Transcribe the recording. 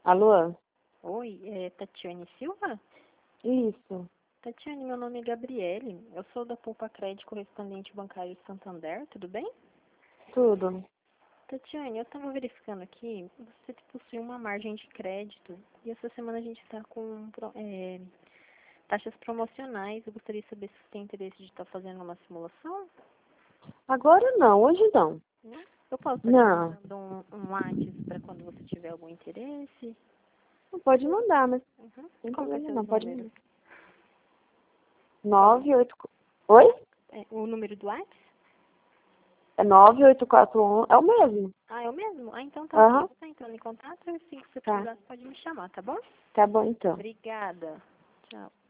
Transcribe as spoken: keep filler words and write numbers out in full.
Alô? Oi, é Tatiane Silva? Isso. Tatiane, meu nome é Gabriele. Eu sou da Poupa Crédito Correspondente Bancário Santander, tudo bem? Tudo. Tatiane, eu estava verificando aqui, você possui uma margem de crédito e essa semana a gente está com pro- é, taxas promocionais. Eu gostaria de saber se você tem interesse de estar fazendo uma simulação. Agora não, hoje não. Não? Eu posso estar te Não. mandando um, um WhatsApp para quando você tiver algum interesse. Não pode mandar, mas Uhum. sem Qual que é problema seus não, pode números? mandar. Nove oito. Oi? É, o número do WhatsApp? É nove oito quatro um. É o mesmo. Ah, é o mesmo? Ah, então tá ok. Aham. Você tá entrando em contato, e assim que você Tá. precisar, você pode me chamar, tá bom? Tá bom então. Obrigada. Tchau.